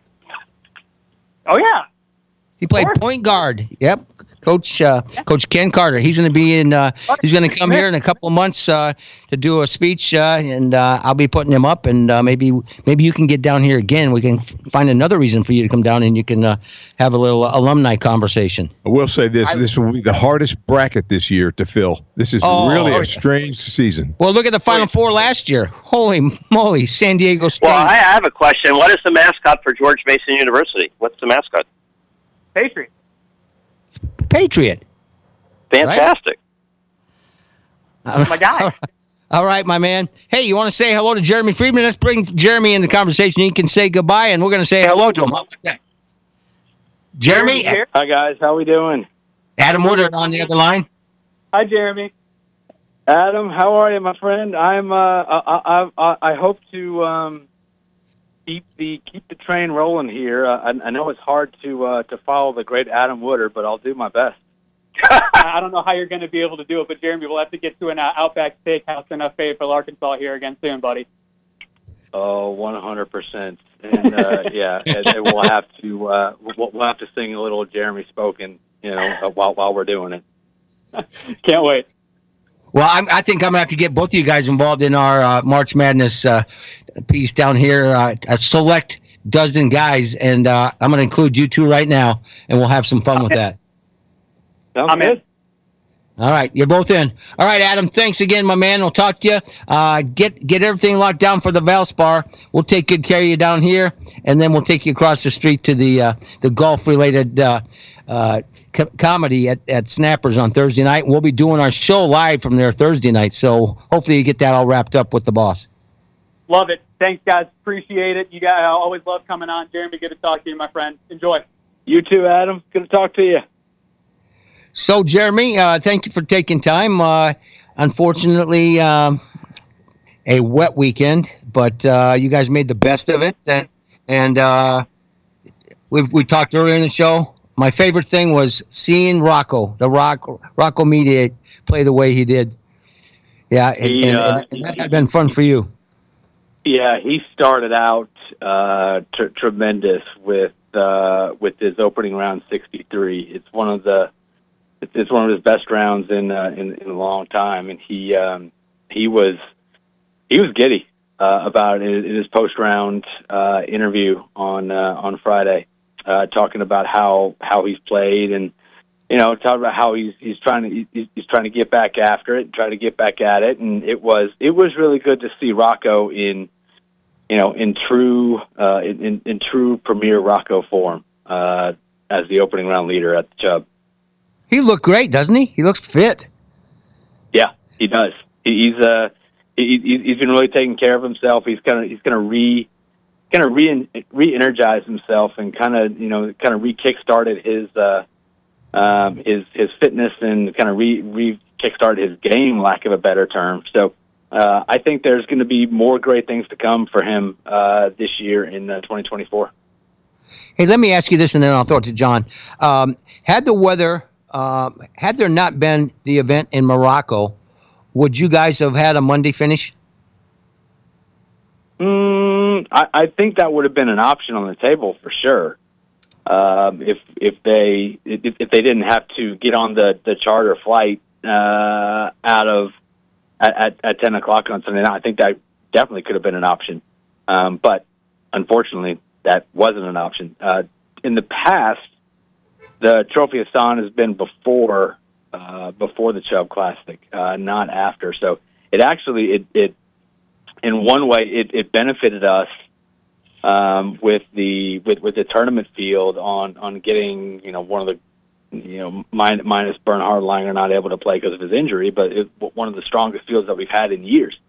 Oh yeah. He played point guard. Yep. Coach Ken Carter. He's going to be in. He's going to come here in a couple of months to do a speech, and I'll be putting him up. And maybe you can get down here again. We can find another reason for you to come down, and you can have a little alumni conversation. I will say this: this will be the hardest bracket this year to fill. This is really a strange season. Well, look at the Final Four last year. Holy moly, San Diego State. Well, I have a question. What is the mascot for George Mason University? What's the mascot? Patriot. Patriot. Fantastic. Right? My guy. All right, my man. Hey, you want to say hello to Jeremy Friedman? Let's bring Jeremy in the conversation. You can say goodbye, and we're going to say hello to him. How about that? Jeremy? Hi, guys. How we doing? Adam Woodard on the other line. Hi, Jeremy. Adam, how are you, my friend? I hope to keep the train rolling here. I know it's hard to follow the great Adam Woodard, but I'll do my best. I don't know how you're going to be able to do it, but Jeremy, we'll have to get to an Outback Steakhouse in Fayetteville, Arkansas here again soon, buddy. Oh, 100%. And yeah, and we'll have to sing a little Jeremy Spoken, while we're doing it. Can't wait. Well, I think I'm going to have to get both of you guys involved in our March Madness piece down here, a select dozen guys, and I'm going to include you two right now, and we'll have some fun with that. I'm in. All right, you're both in. All right, Adam, thanks again, my man. We'll talk to you. Get everything locked down for the Valspar. We'll take good care of you down here, and then we'll take you across the street to the golf-related comedy at Snappers on Thursday night. We'll be doing our show live from there Thursday night, so hopefully you get that all wrapped up with the boss. Love it. Thanks, guys. Appreciate it. You guys, I always love coming on. Jeremy, good to talk to you, my friend. Enjoy. You too, Adam. Good to talk to you. So, Jeremy, thank you for taking time. Unfortunately, a wet weekend, but you guys made the best of it. And we talked earlier in the show. My favorite thing was seeing Rocco Mediate play the way he did. Yeah, and that had been fun for you. Yeah, he started out tremendous with his opening round 63. It's one of his best rounds in a long time, and he was giddy about it in his post round interview on Friday, talking about how he's played, and talking about how he's trying to get back after it, and try to get back at it, and it was really good to see Rocco in true premier Rocco form as the opening round leader at the Chubb. He looked great, doesn't he? He looks fit. Yeah, he does. He's been really taking care of himself. He's gonna re-energize himself and kind of re-kickstarted his fitness and kind of re-kickstarted his game, lack of a better term. So I think there's going to be more great things to come for him this year in 2024. Hey, let me ask you this, and then I'll throw it to John. Had there not been the event in Morocco, would you guys have had a Monday finish? I think that would have been an option on the table for sure. If they didn't have to get on the charter flight at 10 o'clock on Sunday night, I think that definitely could have been an option. But unfortunately, that wasn't an option. In the past, the Trophy Hassan has been before the Chubb Classic, not after. So it actually it in one way it benefited us with the tournament field on getting one of the minus Bernhard Langer not able to play because of his injury, but one of the strongest fields that we've had in years.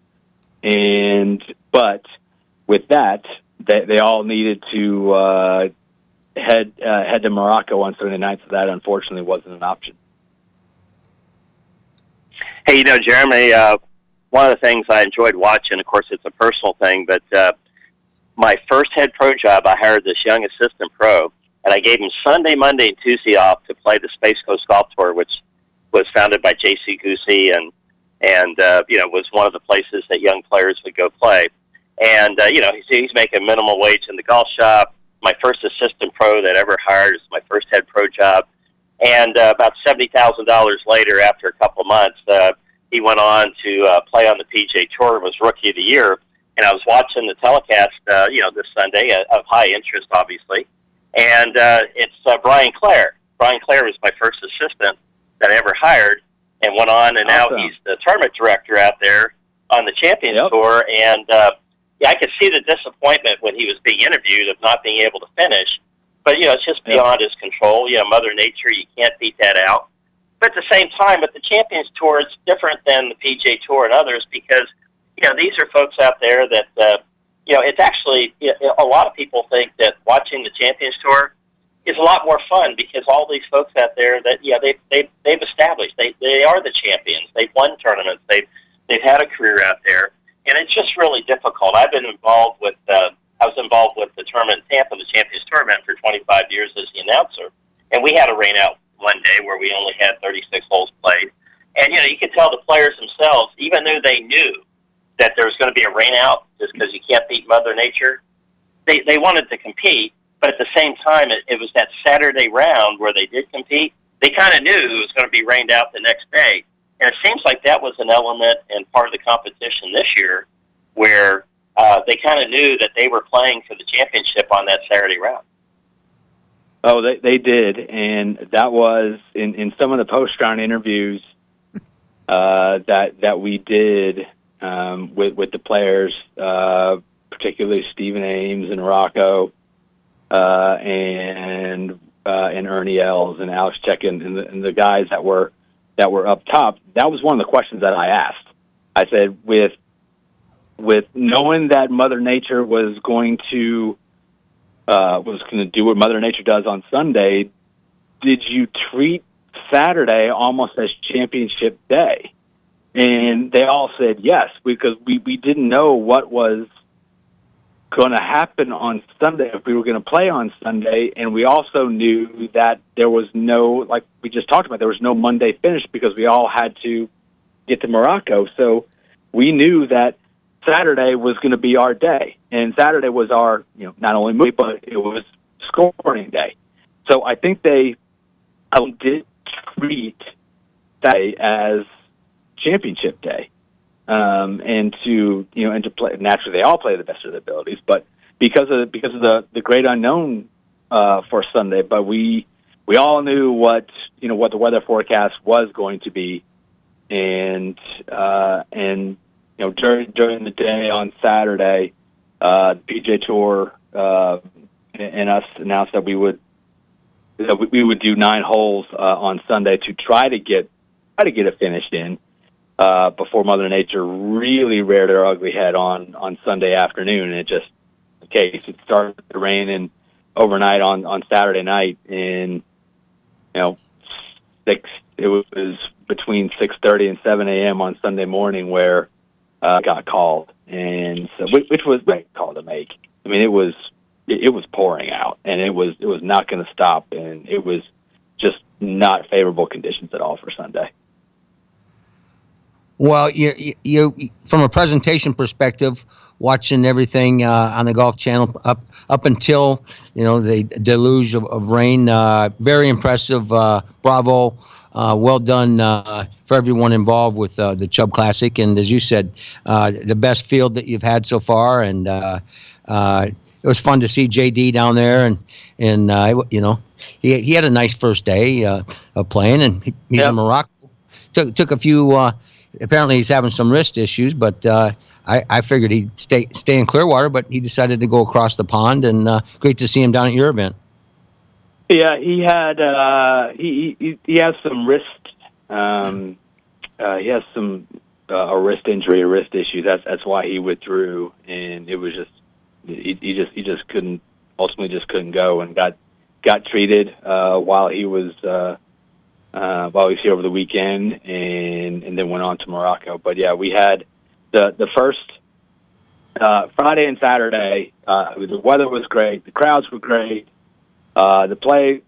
But with that, they all needed to head to Morocco on Sunday night, so that unfortunately wasn't an option. Hey, Jeremy, one of the things I enjoyed watching, of course, it's a personal thing, but my first head pro job, I hired this young assistant pro, and I gave him Sunday, Monday, and Tuesday off to play the Space Coast Golf Tour, which was founded by J.C. Goosey and was one of the places that young players would go play. And, he's making minimum wage in the golf shop. My first assistant pro that ever hired is my first head pro job. And about $70,000 later, after a couple of months, he went on to play on the PGA Tour and was Rookie of the Year. And I was watching the telecast, this Sunday of high interest, obviously. And it's Brian Clare. Brian Clare was my first assistant that I ever hired and went on, and now he's the tournament director out there on the Champions Tour. And, I could see the disappointment when he was being interviewed of not being able to finish. But, it's just beyond his control. Mother Nature, you can't beat that out. But at the same time, with the Champions Tour, it's different than the PGA Tour and others because, these are folks out there that, it's actually, a lot of people think that watching the Champions Tour is a lot more fun because all these folks out there that, they've established. They are the champions. They've won tournaments. They've had a career out there. And it's just really difficult. I was involved with the tournament in Tampa, the Champions Tournament, for 25 years as the announcer. And we had a rain out one day where we only had 36 holes played. And, you could tell the players themselves, even though they knew that there was going to be a rain out just because you can't beat Mother Nature, they wanted to compete. But at the same time, it was that Saturday round where they did compete. They kind of knew it was going to be rained out the next day. And it seems like that was an element and part of the competition this year where they kind of knew that they were playing for the championship on that Saturday round. Oh, they did. And that was in some of the post-round interviews, that we did with the players, particularly Stephen Ames and Rocco, and Ernie Els and Alex Chekin and the guys that were up top. That was one of the questions that I asked. I said, with knowing that Mother Nature was going to do what Mother Nature does on Sunday, did you treat Saturday almost as championship day? And they all said yes, because we didn't know what was going to happen on Sunday, if we were going to play on Sunday. And we also knew that there was no, like we just talked about, there was no Monday finish because we all had to get to Morocco. So we knew that Saturday was going to be our day. And Saturday was our, not only movie, but it was scoring day. So I think they did treat that day as championship day, and to play. Naturally, they all play the best of their abilities, but because of the great unknown for Sunday. But we all knew what the weather forecast was going to be, and during the day on Saturday, the PGA Tour and us announced that we would do 9 holes on Sunday to try to get it finished in before Mother Nature really reared her ugly head on Sunday afternoon. And it started to rain and overnight on Saturday night, and it was between 6:30 and 7 a.m. on Sunday morning where it got called, and so, which was a great call to make. I mean, it was pouring out, and it was not going to stop, and it was just not favorable conditions at all for Sunday. Well, you from a presentation perspective, watching everything on the Golf Channel up until the deluge of rain, very impressive. Bravo, well done for everyone involved with the Chubb Classic, and as you said, the best field that you've had so far, and it was fun to see JD down there, and he had a nice first day of playing, and he's in Morocco. Took a few. Apparently, he's having some wrist issues, but I figured he'd stay in Clearwater, but he decided to go across the pond, and great to see him down at your event. Yeah, he had he has some wrist he has some a wrist injury, a wrist issue. That's why he withdrew, and it was just he just couldn't couldn't go, and got treated while he was here over the weekend, and then went on to Morocco. But yeah, we had the first Friday and Saturday. The weather was great, the crowds were great. The play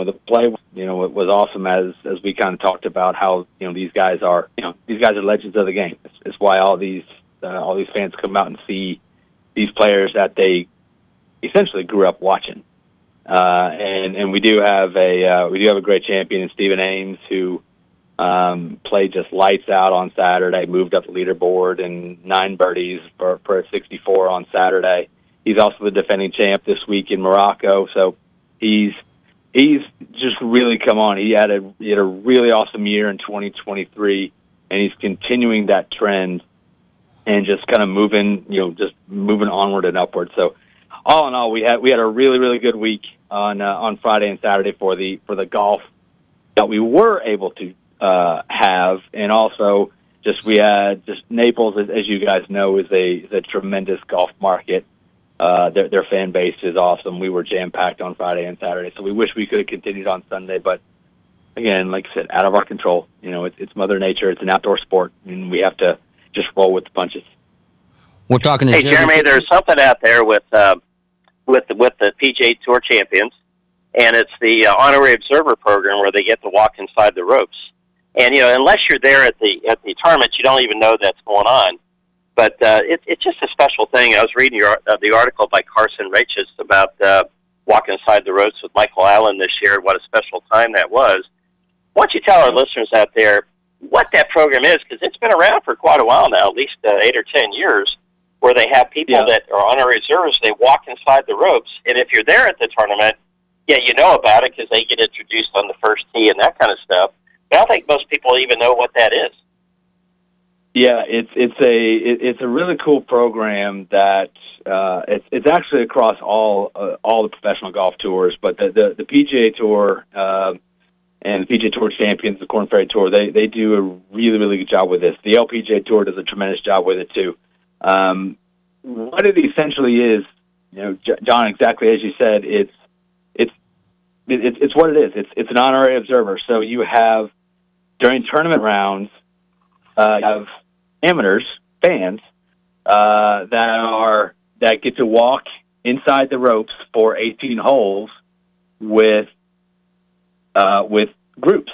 was awesome, as we kind of talked about how these guys are legends of the game. It's why all these fans come out and see these players that they essentially grew up watching. And we do have a great champion in Stephen Ames, who played just lights out on Saturday, moved up the leaderboard, and 9 birdies for a 64 on Saturday. He's also the defending champ this week in Morocco, so he's just really come on. He had a really awesome year in 2023, and he's continuing that trend and just kind of moving onward and upward. So all in all, we had a really, really good week on Friday and Saturday for the golf that we were able to have, and also we had Naples, as you guys know, is a tremendous golf market. Their fan base is awesome. We were jam-packed on Friday and Saturday, so we wish we could have continued on Sunday. But again, like I said, out of our control. It's Mother Nature. It's an outdoor sport, and we have to just roll with the punches. We're talking to Jeremy, there's something out there with the PGA Tour champions, and it's the honorary observer program where they get to walk inside the ropes. And unless you're there at the tournament, you don't even know that's going on. But it's just a special thing. I was reading the article by Carson Rachis about walking inside the ropes with Michael Allen this year. What a special time that was. Why don't you tell our listeners out there what that program is? Because it's been around for quite a while now, at least 8 or 10 years, where they have people that are honorary observers. They walk inside the ropes, and if you're there at the tournament, you know about it because they get introduced on the first tee and that kind of stuff. But I don't think most people even know what that is. Yeah, it's a really cool program that it's actually across all the professional golf tours, but the PGA Tour and the PGA Tour champions, the Korn Ferry Tour, they do a really, really good job with this. The LPGA Tour does a tremendous job with it too. What it essentially is, John, exactly as you said, it's what it is. It's an honorary observer. So you have during tournament rounds, you have amateurs, fans that get to walk inside the ropes for 18 holes with groups,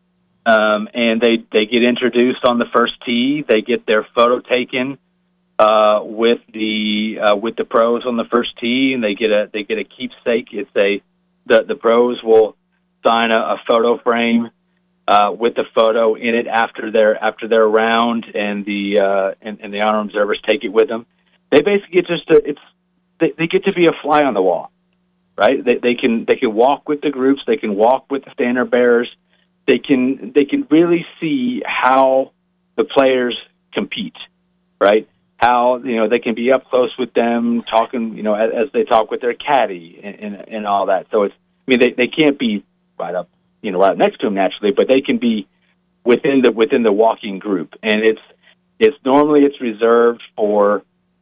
and they get introduced on the first tee. They get their photo taken with the pros on the first tee, and they get a keepsake. The pros will sign a photo frame with the photo in it after their round, and the honor observers take it with them. They basically they get to be a fly on the wall, right? They can walk with the groups, they can walk with the standard bearers, they can really see how the players compete, right? How they can be up close with them, talking as they talk with their caddy and all that. So they can't be right up next to them naturally, but they can be within the walking group, and it's normally reserved for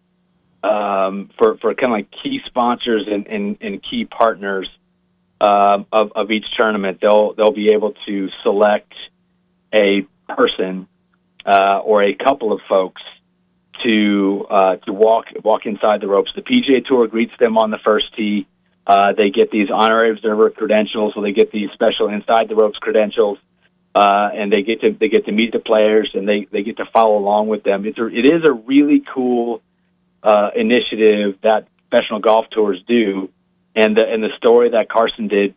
kind of like key sponsors and key partners of each tournament. They'll be able to select a person or a couple of folks to walk inside the ropes. The PGA Tour greets them on the first tee. They get these honorary observer credentials, so they get these special inside the ropes credentials, and they get to meet the players, and they get to follow along with them. It is a really cool initiative that professional golf tours do, and the story that Carson did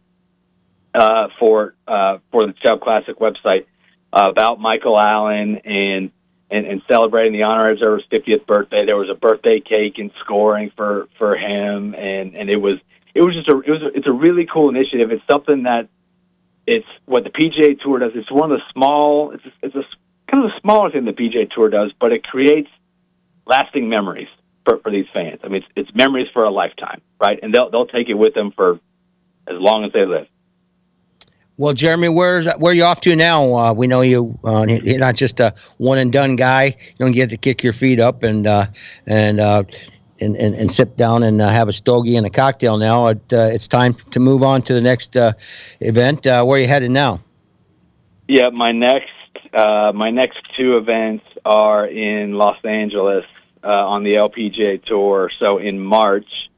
for the Chubb Classic website about Michael Allen and celebrating the honorary observer's 50th birthday. There was a birthday cake and scoring for him, and it's a really cool initiative. It's something that it's what the PGA Tour does. It's one of the small. It's a kind of the smaller thing the PGA Tour does, but it creates lasting memories for these fans. I mean, it's memories for a lifetime, right? And they'll take it with them for as long as they live. Well, Jeremy, where are you off to now? We know you're not just a one and done guy. You don't get to kick your feet up and sit down and have a stogie and a cocktail now. It's time to move on to the next event. Where are you headed now? Yeah, my next two events are in Los Angeles on the LPGA Tour. So in March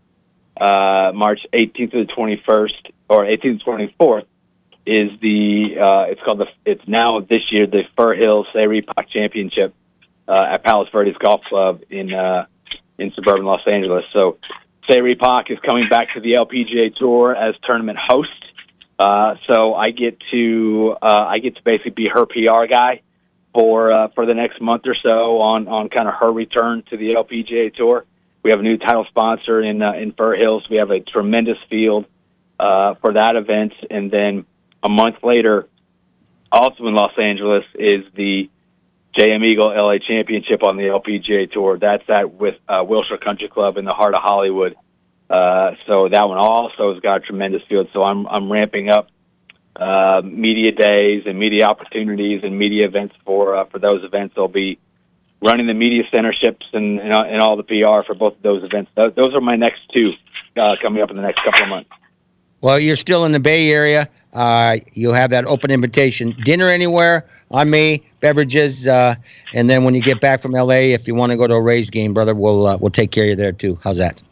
18th to the 21st, or 18th to 24th, is it's now this year the Fur Hills Sayri Pak Championship at Palos Verdes Golf Club in suburban Los Angeles. So Sayri Pak is coming back to the LPGA Tour as tournament host. So I get to basically be her PR guy for the next month or so on kind of her return to the LPGA Tour. We have a new title sponsor in Fur Hills. We have a tremendous field for that event, and then a month later, also in Los Angeles, is the JM Eagle LA Championship on the LPGA Tour. That's with Wilshire Country Club in the heart of Hollywood. So that one also has got a tremendous field. So I'm ramping up media days and media opportunities and media events for those events. I'll be running the media centerships and all the PR for both of those events. Those are my next two coming up in the next couple of months. Well, you're still in the Bay Area. You'll have that open invitation. Dinner anywhere on me, beverages, and then when you get back from LA, if you want to go to a Rays game, brother, we'll take care of you there too. How's that?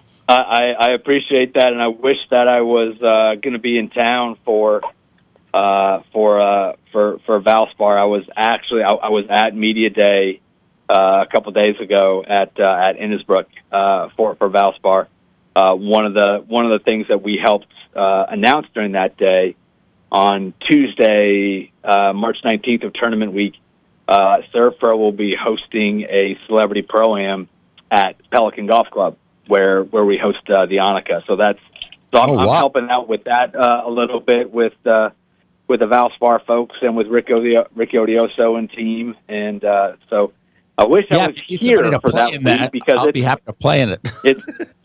I appreciate that, and I wish that I was going to be in town for Valspar. I was at Media Day a couple days ago at Innisbrook for Valspar. One of the things that we helped announce during that day on Tuesday, March 19th of tournament week, Serve Pro will be hosting a celebrity pro-am at Pelican Golf Club where we host the Annika. So I'm helping out with that a little bit with with the Valspar folks and with Rick Odioso and team. And so I wish I was here for that week because I'll be happy to play in it.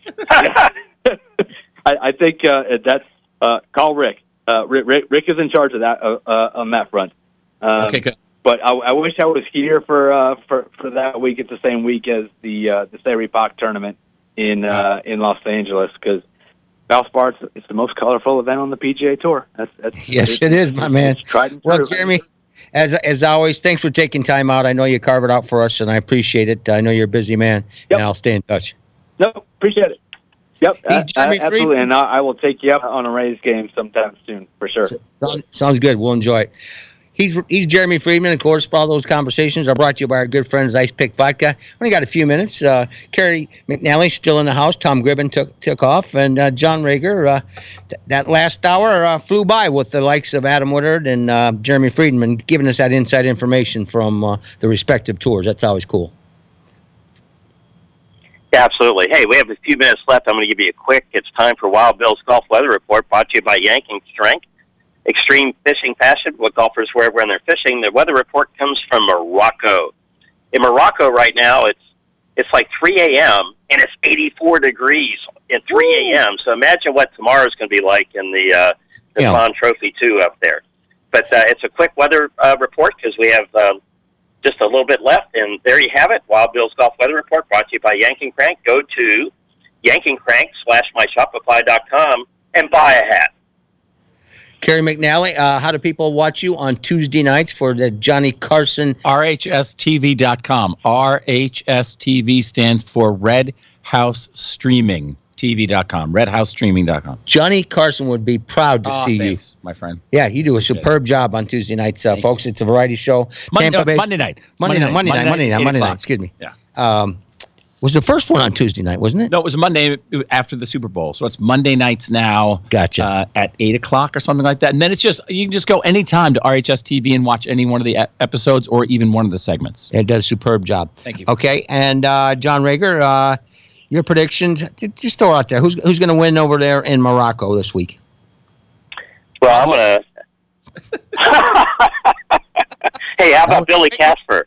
I think that's call Rick. Rick is in charge of that on that front. Okay, good. But I wish I was here for that week. It's the same week as the Sayre Pak tournament in Los Angeles because Valspar it's the most colorful event on the PGA Tour. Yes, it is, my man. Well, Jeremy, as always, thanks for taking time out. I know you carve it out for us, and I appreciate it. I know you're a busy man, and I'll stay in touch. No, appreciate it. Yep, Jeremy absolutely, Friedman. and I will take you up on a Rays game sometime soon for sure. Sounds good. We'll enjoy it. He's Jeremy Friedman. Of course, all those conversations are brought to you by our good friends Ice Pick Vodka. Only got a few minutes. Kerry McNally still in the house. Tom Gribben took off, and John Rager. That last hour flew by with the likes of Adam Woodard and Jeremy Friedman giving us that inside information from the respective tours. That's always cool. Yeah, absolutely. Hey, we have a few minutes left. I'm going to give you a quick. It's time for Wild Bill's Golf Weather Report, brought to you by Yanking Strength. Extreme fishing passion, what golfers wear when they're fishing. The weather report comes from Morocco. In Morocco right now, it's like 3 a.m. and it's 84 degrees at 3 a.m. So imagine what tomorrow's going to be like in the Swan Trophy 2 up there. But it's a quick weather report because we have just a little bit left. And there you have it, Wild Bill's Golf Weather Report, brought to you by Yanking Crank. Go to yankingcrank.myshopify.com and buy a hat. Kerry McNally, how do people watch you on Tuesday nights for the Johnny Carson? RHSTV.com. RHSTV stands for Red House Streaming. TV.com. RedHouseStreaming.com. Johnny Carson would be proud to see you, my friend. Yeah, you do a superb job on Tuesday nights, folks. It's a variety show. Monday night. Monday night. Excuse me. Yeah. Was the first one on Tuesday night, wasn't it? No, it was Monday after the Super Bowl. So it's Monday nights now. Gotcha. At 8 o'clock or something like that. And then you can just go anytime to RHS TV and watch any one of the episodes or even one of the segments. It does a superb job. Thank you. Okay, and John Rager, your predictions, just throw out there. Who's going to win over there in Morocco this week? Well, I'm going to... Hey, how about Billy Casper?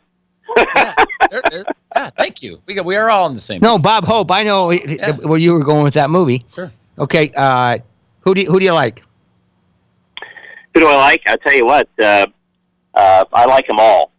Thank you. We are all on the same. No, Bob Hope. I know where you were going with that movie. Sure. Okay. Who do you like? Who do I like? I'll tell you what. I like them all.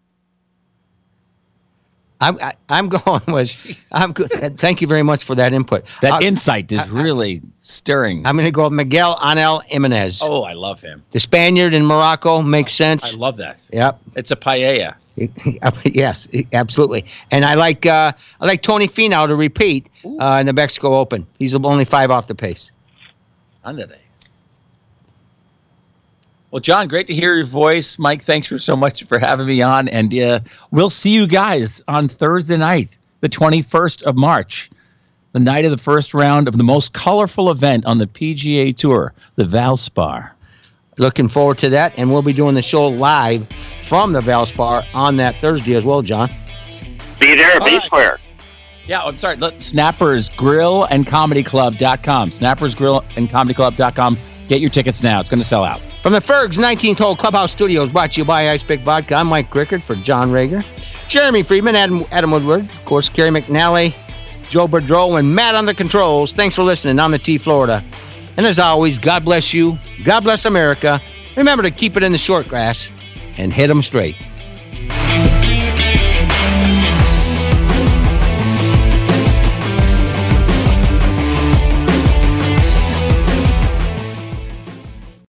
I'm going with. I'm good. Thank you very much for that input. That insight is really stirring. I'm going to go with Miguel Ángel Jiménez. Oh, I love him. The Spaniard in Morocco makes sense. I love that. Yep. It's a paella. Yes, absolutely. And I like Tony Finau to repeat in the Mexico Open. He's only 5 off the pace. Under. Well, John, great to hear your voice. Mike, thanks so much for having me on. And we'll see you guys on Thursday night, the 21st of March, the night of the first round of the most colorful event on the PGA Tour, the Valspar. Looking forward to that, and we'll be doing the show live from the Valspar on that Thursday as well, John. Be there, be square. Yeah, I'm sorry. Snappers Grill and Comedy Club.com. Snappers Grill and Comedy Club.com. Get your tickets now. It's going to sell out. From the Fergs 19th Hole Clubhouse Studios, brought to you by Ice Pick Vodka. I'm Mike Rickard for John Rager, Jeremy Friedman, Adam Woodward, of course, Kerry McNally, Joe Boudreau, and Matt on the controls. Thanks for listening on the T Florida. And as always, God bless you. God bless America. Remember to keep it in the short grass and hit them straight.